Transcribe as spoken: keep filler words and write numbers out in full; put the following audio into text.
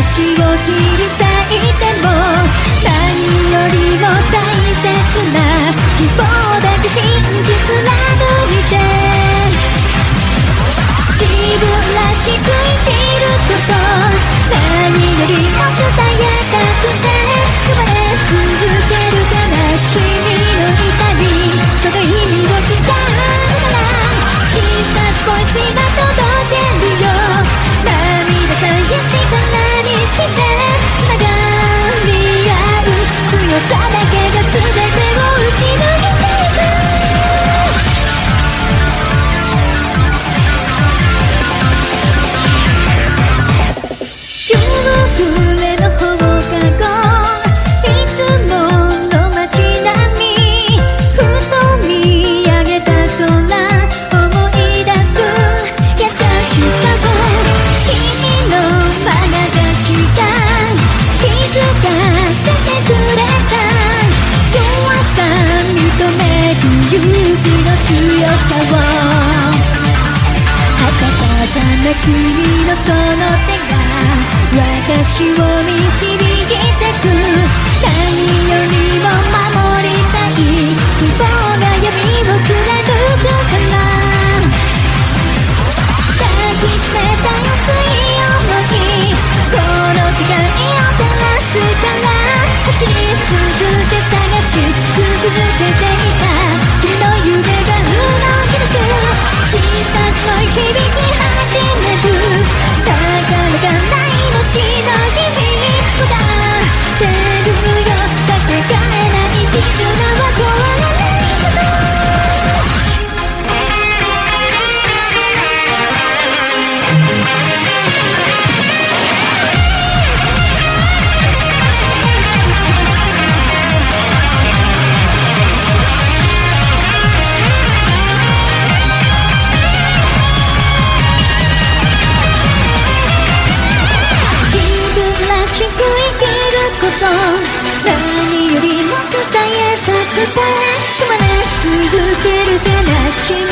私を切り裂いても何よりも大切な希望だけ真実貫いて自分らしく生きること何よりも伝えたくて生まれ続ける悲しみの痛みその意味を刻むなら小さな恋今届けるよ涙さえ力にして繋がり合う強さだけが全てを打ち抜いていく君のその手が私を導いてく何よりも守りたい希望が闇を貫くから抱きしめた熱い想いこの世界を照らすから走り続け探し続けていた君の夢が動き出す小さな響き始める高らかな命の日々歌ってるよかけがえない絆は壊れない何よりも伝えたくて生まれ続ける悲しみ